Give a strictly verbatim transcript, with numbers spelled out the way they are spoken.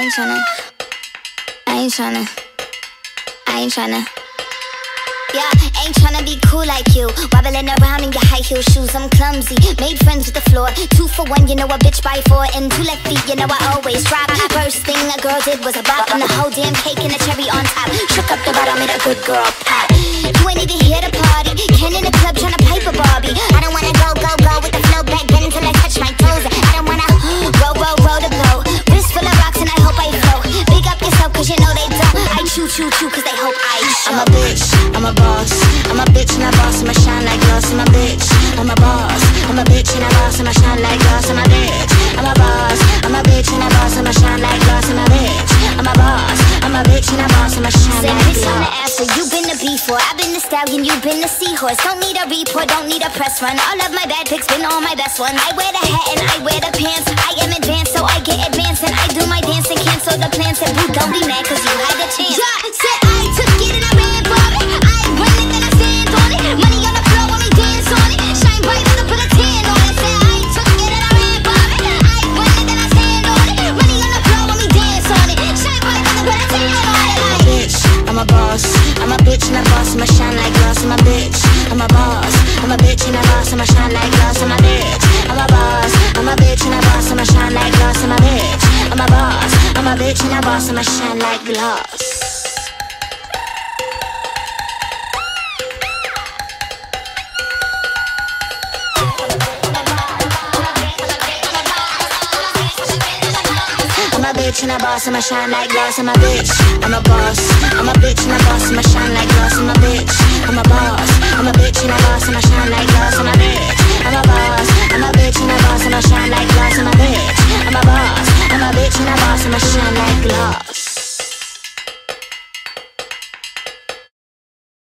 ain't tryna, I ain't tryna, I ain't tryna. Yeah, ain't tryna be cool like you, wobbling around in your high heel shoes. I'm clumsy, made friends with the floor. Two for one, you know a bitch by four. And two left feet, you know I always drop. First thing a girl did was a bop, and the whole damn cake and a cherry on top. Shook up the bottom, made a good girl pop. You ain't even here to party, Ken in the club tryna pipe a Barbie. I don't wanna go, go, go with the flow back then until I touch my toes. I don't wanna roll, roll, roll the boat. Wrist full of rocks and I hope I float. Big up yourself cause you know they don't. I choo, choo, choo cause they hope I show. I'm a bitch, I'm a boss. I'm a bitch and a boss, I'ma shine like glass. I'm a bitch, I'm a boss. I'm a bitch and a boss, I'ma shine like glass. I'm a bitch, I'm a boss. I'm a bitch and a boss, I'ma shine like glass. I'm a bitch, I'm a boss. I'm a bitch and a boss, I'ma shine Say like bitch on the glass. after, you been the B four, I've been the stallion, you been the seahorse. Don't need a report, don't need a press run. All of my bad pics been all my best ones. I wear the hat and I wear the pants. I am advanced, so I get advanced. And I do my dance and cancel the plans. And boo, don't be mad cause you had a chance. Yeah, said I took it and I ran for it. I run it then I stand on it. Money on the floor when we dance on it. Shine bright when I put a tan on it. Said I took it and I ran for it. I run it then I stand on it. Money on the floor when we dance on it. Shine bright when I put a tan on it. I'm a bitch, I'm a boss. I'm a bitch and a boss, I'ma shine like glass. I'm a bitch, I'm a boss. I'm a bitch and a boss, I'ma shine like glass. I'm a bitch, I'm a boss. I'm a bitch and a boss, I'ma shine like glass. I'm a bitch, I'm a boss. I'm a bitch and a boss, I'ma shine like glass. I'm a bitch and a boss, I'ma shine like glass. I'm a bitch, I'm a boss. I'm a bitch and a boss, I'ma shine like glass. I'm a bitch, I'm a boss. I'm a bitch and a boss, I'ma shine like glass. I'm a bitch, I'm a boss. I'm a bitch and a boss, I'ma shine like glass. I'm a bitch, I'm a boss. I'm a bitch and a boss, I'ma shine like glass.